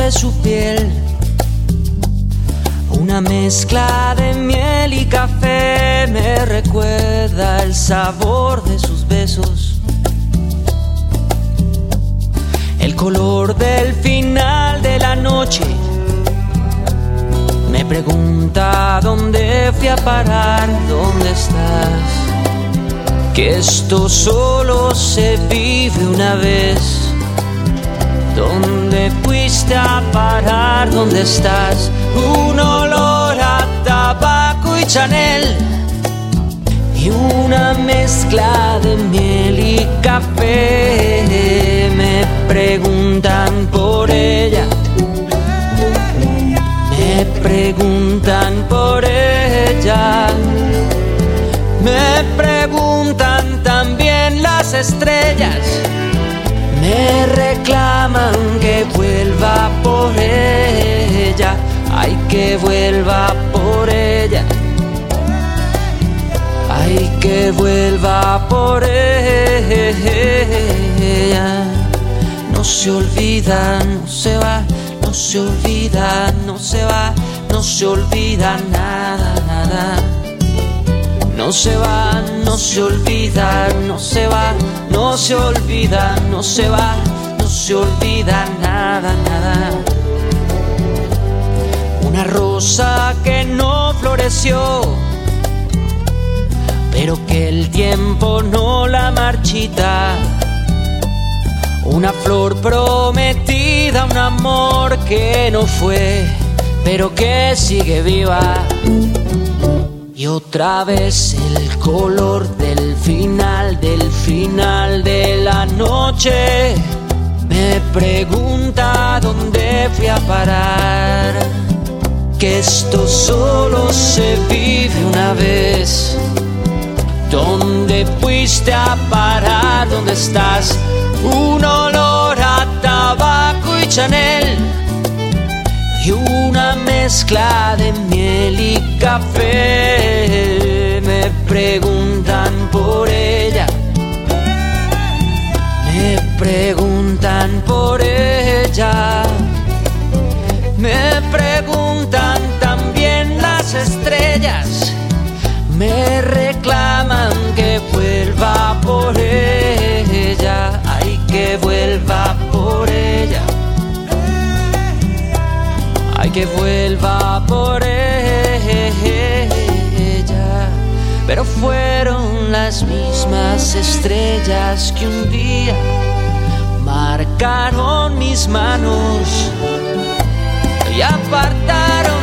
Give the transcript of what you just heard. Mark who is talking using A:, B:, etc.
A: de su piel, una mezcla de miel y café, me recuerda el sabor de sus besos, el color del final de la noche. Me pregunta dónde fui a parar, dónde estás, que esto solo se vive una vez. ¿Dónde fuiste a parar? ¿Dónde estás? Un olor a tabaco y Chanel y una mezcla de miel y café. Me preguntan por ella, me preguntan por ella, me preguntan también las estrellas. Me reclaman que vuelva por ella, ay, que vuelva por ella, ay, que vuelva por ella. No se olvida, no se va, no se olvida, no se va, no se olvida nada, nada. No se va, no se olvida, no se va, no se olvida, no se va, no se olvida nada, nada. Una rosa que no floreció, pero que el tiempo no la marchita. Una flor prometida, un amor que no fue, pero que sigue viva. Y otra vez el color del final de la noche. Me pregunta dónde fui a parar, que esto solo se vive una vez. ¿Dónde fuiste a parar? ¿Dónde estás? Un olor a tabaco y Chanel y una mezcla de miel y café. Me preguntan por ella, me preguntan por ella, me preguntan también las estrellas. Me reclaman que vuelva por ella, ay, que vuelva por ella, ay, que vuelva por ella. Pero fueron las mismas estrellas que un día marcaron mis manos y apartaron